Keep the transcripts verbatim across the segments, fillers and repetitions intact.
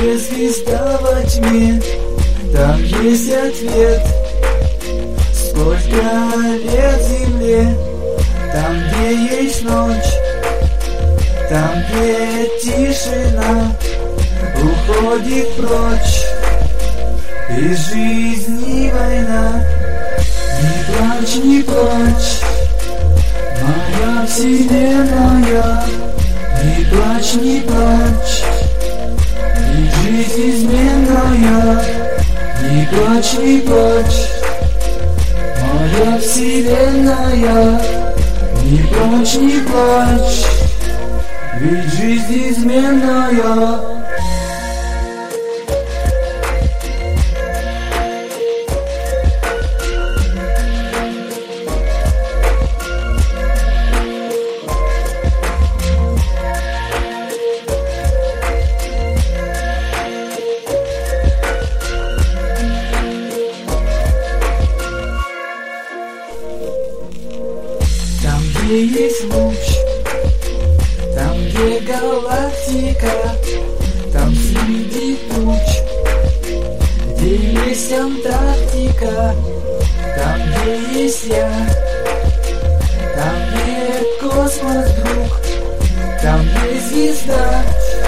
где звезда во тьме, там есть ответ. Сколько лет земле, там, где есть ночь, там, где тишина уходит прочь. Из жизни война, не плачь, не плачь, моя вселенная. Не плачь, не плачь, ведь жизнь изменная. Не плачь, не плачь, моя вселенная. Не плачь, не плачь, ведь жизнь изменная. Там, где есть луч, там, где галактика, там среди туч, где есть Антарктика, там, где есть я, там, где космос, друг, там, где звезда,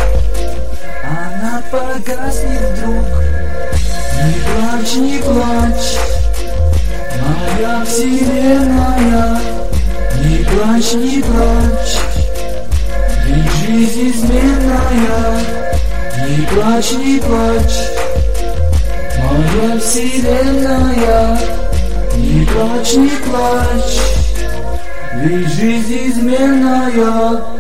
она погаснет вдруг. Не плачь, не плачь, моя вселенная. Не плачь, не плачь, ведь жизнь изменная. Не плачь, не плачь, моя вселенная. Не плачь, не плачь, ведь жизнь изменная.